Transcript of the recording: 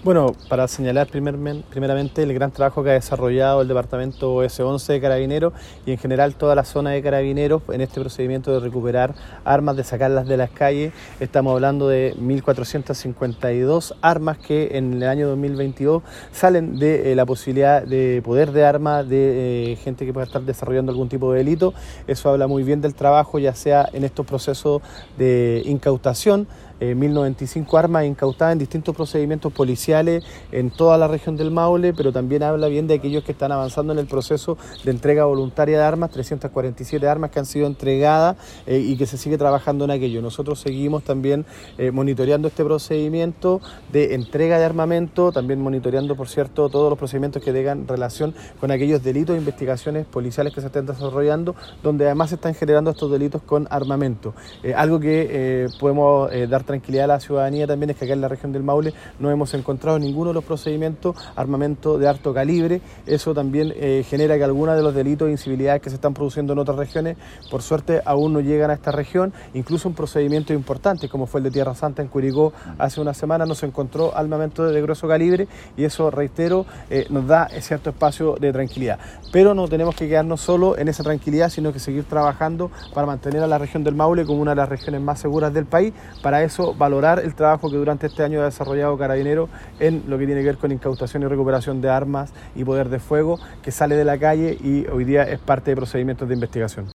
Bueno, para señalar primeramente el gran trabajo que ha desarrollado el departamento S11 de Carabineros y en general toda la zona de Carabineros en este procedimiento de recuperar armas, de sacarlas de las calles. Estamos hablando de 1.452 armas que en el año 2022 salen de la posibilidad de poder de armas de gente que pueda estar desarrollando algún tipo de delito. Eso habla muy bien del trabajo, ya sea en estos procesos de incautación. 1.095 armas incautadas en distintos procedimientos policiales en toda la región del Maule, pero también habla bien de aquellos que están avanzando en el proceso de entrega voluntaria de armas, 347 armas que han sido entregadas y que se sigue trabajando en aquello. Nosotros seguimos también monitoreando este procedimiento de entrega de armamento, también monitoreando, por cierto, todos los procedimientos que tengan relación con aquellos delitos e investigaciones policiales que se estén desarrollando, donde además se están generando estos delitos con armamento. Algo que podemos dar tranquilidad a la ciudadanía también es que acá en la región del Maule no hemos encontrado ninguno de los procedimientos armamento de alto calibre. Eso también genera que algunos de los delitos e incivilidades que se están produciendo en otras regiones, por suerte, aún no llegan a esta región. Incluso un procedimiento importante como fue el de Tierra Santa en Curicó hace una semana no se encontró armamento de grueso calibre y eso, reitero, nos da cierto espacio de tranquilidad. Pero no tenemos que quedarnos solo en esa tranquilidad, sino que seguir trabajando para mantener a la región del Maule como una de las regiones más seguras del país. Para eso, valorar el trabajo que durante este año ha desarrollado Carabineros en lo que tiene que ver con incautación y recuperación de armas y poder de fuego, que sale de la calle y hoy día es parte de procedimientos de investigación.